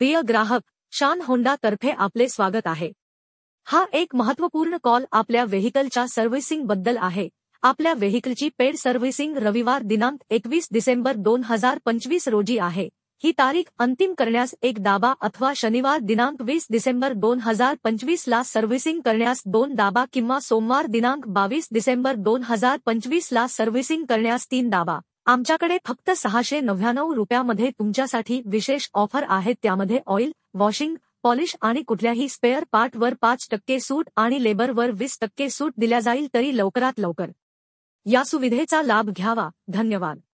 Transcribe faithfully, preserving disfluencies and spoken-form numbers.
प्रिय ग्राहक, शान होंडा तर्फे आपले स्वागत आहे। हा एक महत्त्वपूर्ण कॉल आपल्या व्हेइकलच्या सर्व्हिसिंग बद्दल आहे। आपल्या व्हेइकलची पेड सर्व्हिसिंग रविवार दिनांक एकवीस डिसेंबर दोन हजार पंचवीस रोजी आहे। ही तारीख अंतिम करण्यास एक दाबा अथवा शनिवार दिनांक वीस डिसेंबर दोन हजार पंचवीस ला सर्व्हिसिंग करण्यास दोन दाबा किंवा सोमवार दिनांक बावीस डिसेंबर दोन हजार पंचवीस ला सर्व्हिसिंग करण्यास तीन दाबा। आमच्याकडे फक्त सहाशे नव्याण्णव रुपयामध्ये तुमच्यासाठी विशेष ऑफर आहेत, त्यामध्ये ऑइल, वॉशिंग, पॉलिश आणि कुठल्याही स्पेअर पार्टवर पाच टक्के सूट आणि लेबरवर वीस टक्के सूट दिल्या जाईल, तरी लवकरात लवकर या सुविधेचा लाभ घ्यावा। धन्यवाद।